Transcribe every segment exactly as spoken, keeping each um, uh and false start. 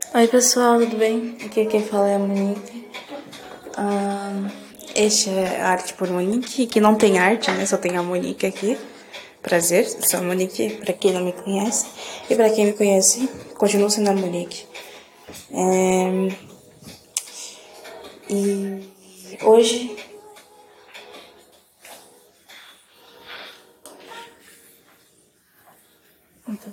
Oi pessoal, tudo bem? Aqui quem fala é a Monique. Ah, este é a Arte por Monique, que não tem arte, né? Só tem a Monique aqui. Prazer, sou a Monique, pra quem não me conhece. E pra quem me conhece, continuo sendo a Monique. É, e hoje... Então,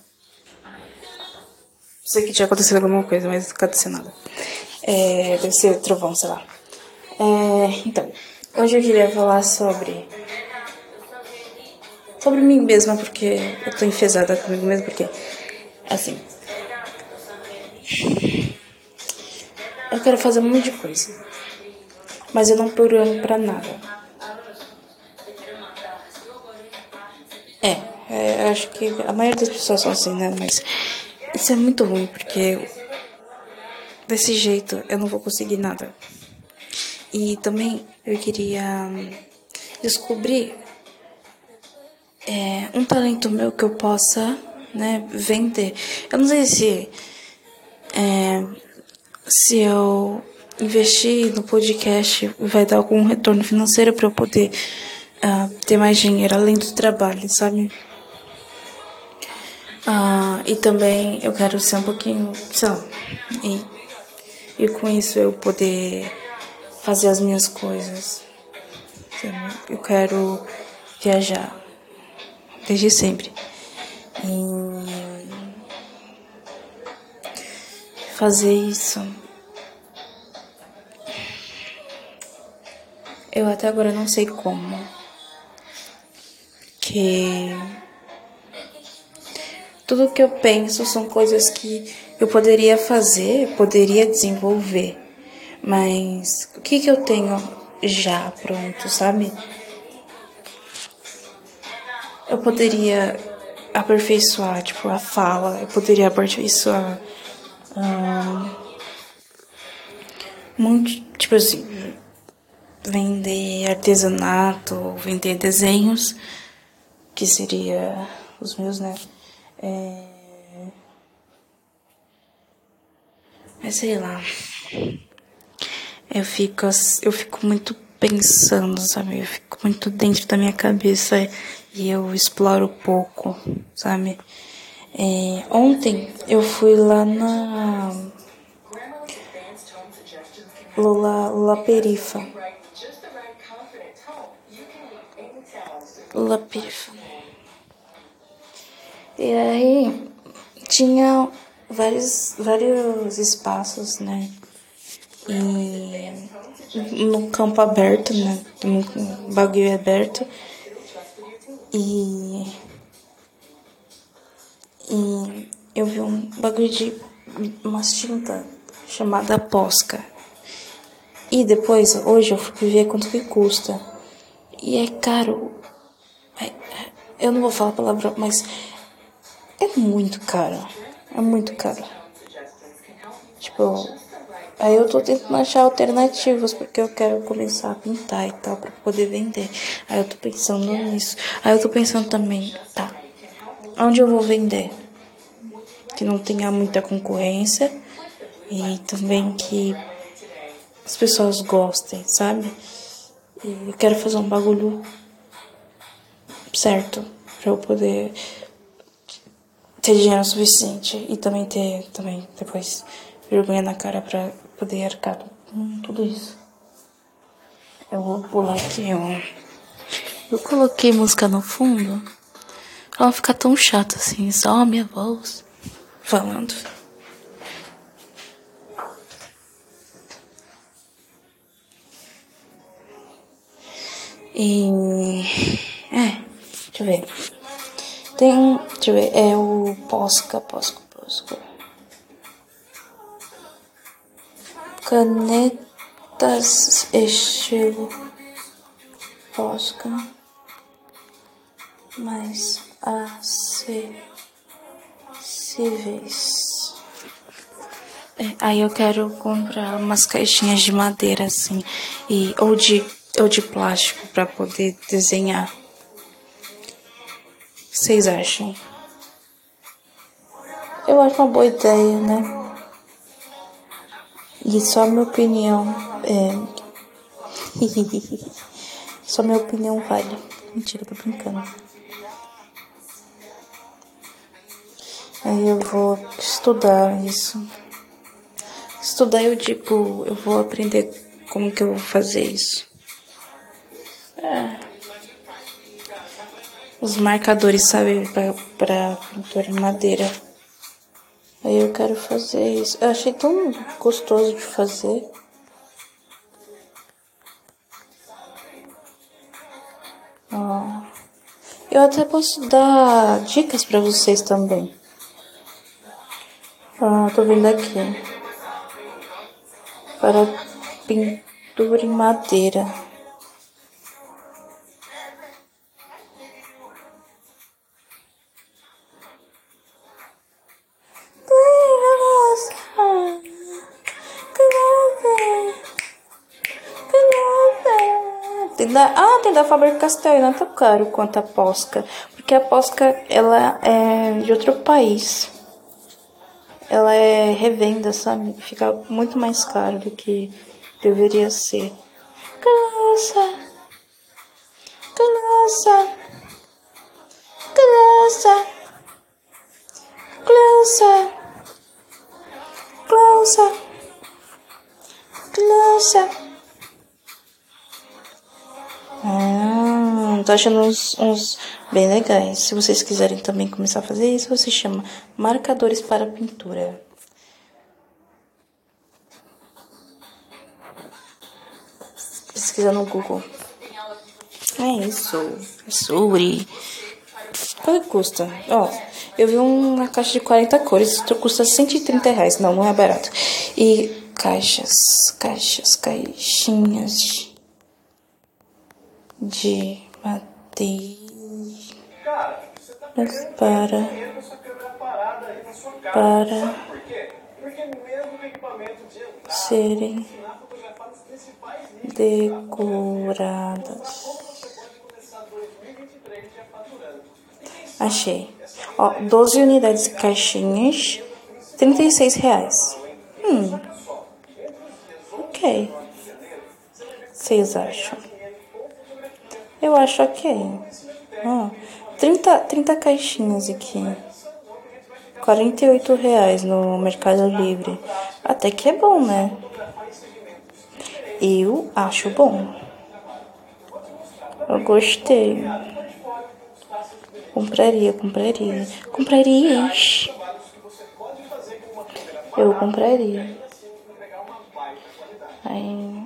sei que tinha acontecido alguma coisa, mas não aconteceu nada. É, deve ser trovão, sei lá. É, então, hoje eu queria falar sobre sobre mim mesma, porque eu tô enfesada comigo mesma, porque, assim, eu quero fazer um monte de coisa, mas eu não programo pra nada. É, é, acho que a maioria das pessoas são assim, né? Mas isso é muito ruim, porque desse jeito eu não vou conseguir nada. E também eu queria hum, descobrir é, um talento meu que eu possa, né, vender. Eu não sei se é, se eu investir no podcast vai dar algum retorno financeiro para eu poder uh, ter mais dinheiro além do trabalho, sabe? Uh, e também eu quero ser um pouquinho, sei lá, e, e com isso eu poder fazer as minhas coisas. Sabe? Eu quero viajar desde sempre e fazer isso. Eu até agora não sei como, que tudo que eu penso são coisas que eu poderia fazer, poderia desenvolver, mas o que que eu tenho já pronto, sabe? Eu poderia aperfeiçoar, tipo, a fala, eu poderia aperfeiçoar hum, muito, tipo assim, vender artesanato, vender desenhos, que seria os meus, né? É, mas sei lá. Eu fico, eu fico muito pensando, sabe? Eu fico muito dentro da minha cabeça e eu exploro pouco, sabe? É, ontem eu fui lá na Lula, Lula Perifa. Lula Perifa. E aí tinha vários, vários espaços, né? E no campo aberto, né? Um bagulho aberto. E, e eu vi um bagulho de umas tinta chamada Posca. E depois, hoje eu fui ver quanto que custa. E é caro. É, eu não vou falar a palavra, mas é muito caro. É muito caro. Tipo, aí eu tô tentando achar alternativas, porque eu quero começar a pintar e tal, pra poder vender. Aí eu tô pensando nisso. Aí eu tô pensando também, tá, onde eu vou vender? Que não tenha muita concorrência e também que as pessoas gostem, sabe? E eu quero fazer um bagulho certo pra eu poder ter dinheiro suficiente e também ter também depois vergonha na cara pra poder arcar com tudo isso. Eu vou pular aqui, ó. Eu coloquei música no fundo pra não ficar tão chato assim, só a minha voz falando. E. É, deixa eu ver. Tem. Deixa eu ver. É o Posca, Posca, Posca. Canetas estilo Posca. Mais acessíveis. É, aí eu quero comprar umas caixinhas de madeira assim. E, ou, de, ou de plástico pra poder desenhar. O que vocês acham? Eu acho uma boa ideia, né? E só minha opinião é. Só minha opinião vale. Mentira, tô brincando. Aí eu vou estudar isso. Estudar, eu digo, eu vou aprender como que eu vou fazer isso. É. Os marcadores, sabe, pra, pra pintura em madeira. Aí eu quero fazer isso. Eu achei tão gostoso de fazer. Ó. Eu até posso dar dicas pra vocês também. Ah, tô vendo aqui. Para pintura em madeira. Tem da, ah, tem da Faber-Castell, não é tão caro quanto a Posca. Porque a Posca, ela é de outro país. Ela é revenda, sabe? Fica muito mais caro do que deveria ser. Nossa! Nossa! Nossa! Nossa! Nossa! Nossa! Ah, tô achando uns, uns bem legais. Se vocês quiserem também começar a fazer isso, você chama marcadores para pintura. Pesquisa no Google. É isso. É sobre. Quanto custa? Ó, eu vi uma caixa de quarenta cores. Isso custa cento e trinta reais. Não, não é barato. E caixas, caixas, caixinhas de madeira para para serem decoradas. Achei. Ó, doze unidades caixinhas, trinta e seis reais. Hum, ok. Vocês acham? Eu acho ok. Ó, trinta, trinta caixinhas aqui. quarenta e oito reais no Mercado Livre. Até que é bom, né? Eu acho bom. Eu gostei. Compraria, compraria. Compraria. Eu compraria. Aí.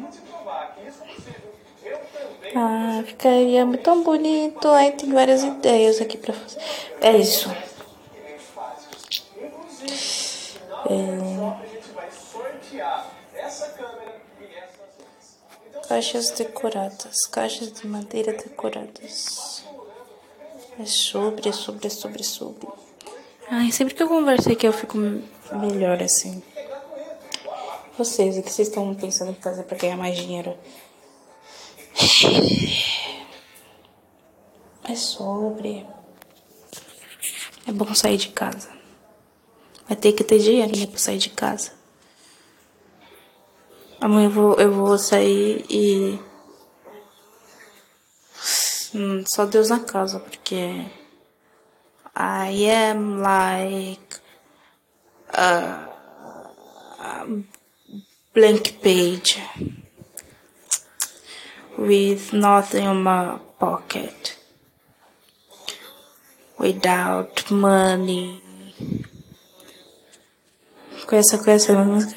Ah, ficaria tão bonito. Aí tem várias ideias aqui pra fazer. É isso. É... Caixas decoradas. Caixas de madeira decoradas. É sobre, é sobre, é sobre, é sobre. Ai, sempre que eu converso aqui eu fico melhor assim. Vocês, o que vocês estão pensando em fazer pra ganhar mais dinheiro? É sobre. É bom sair de casa. Vai ter que ter dinheiro, né, pra sair de casa. Amanhã eu vou, eu vou sair e... Hum, só Deus na casa, porque... I am like... A, a blank page. With nothing in my pocket. Without money. Conhece, conhece a música?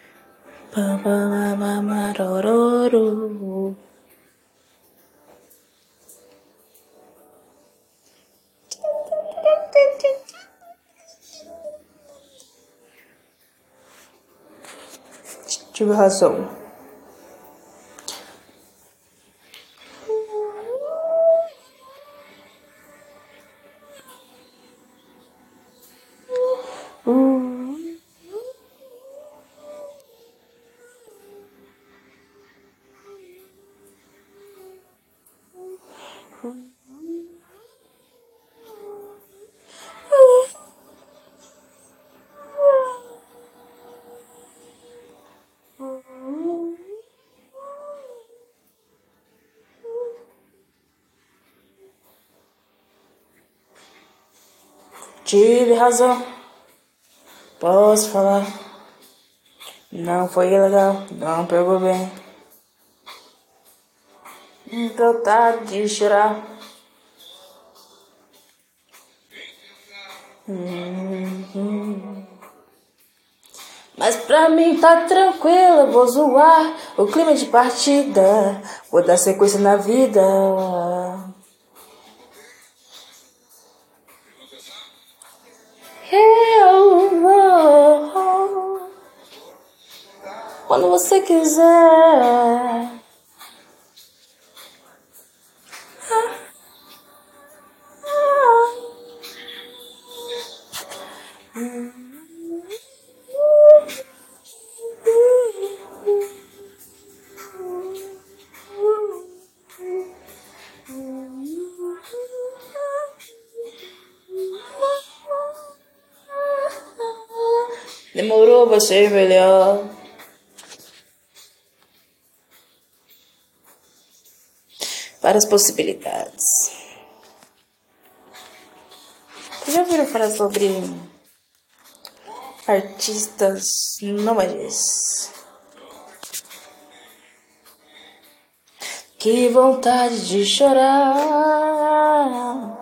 Tive razão. tive razão, posso falar. Não foi legal, não pegou bem. Vontade de chorar. Hum. Mas pra mim tá tranquilo, eu vou zoar o clima de partida, vou dar sequência na vida. Eu vou quando você quiser. Demorou, vai ser melhor. Várias possibilidades. Vocês já ouviram falar sobre artistas nômades? Que vontade de chorar.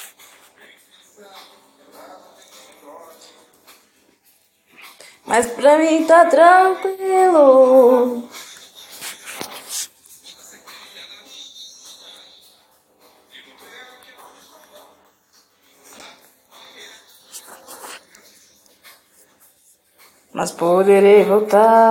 Mas pra mim tá tranquilo. Mas poderei voltar.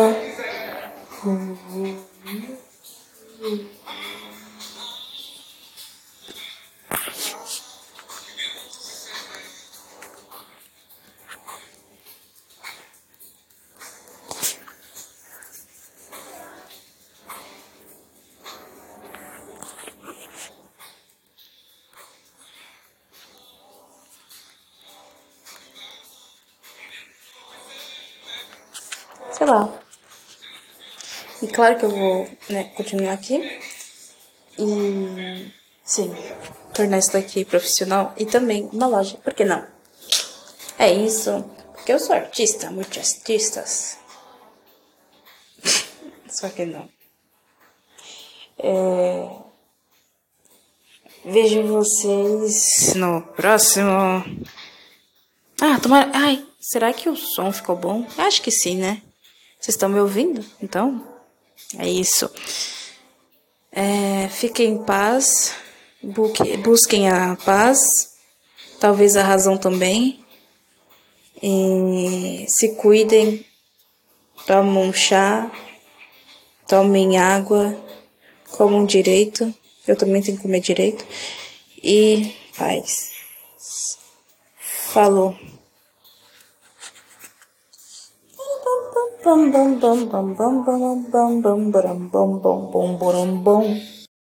Sei lá. E claro que eu vou, né, continuar aqui. E, sim, tornar isso daqui profissional e também uma loja. Por que não? É isso. Porque eu sou artista, muitos artistas. Só que não. É... Vejo vocês no próximo. Ah, tomara. Ai, será que o som ficou bom? Acho que sim, né? Vocês estão me ouvindo? Então, é isso. É, fiquem em paz. Busquem a paz. Talvez a razão também. E se cuidem. Tomem um chá. Tomem água. Comam direito. Eu também tenho que comer direito. E paz. Falou. Bum bum bum bum bum bum bum bum bum bum bum bum bum bum.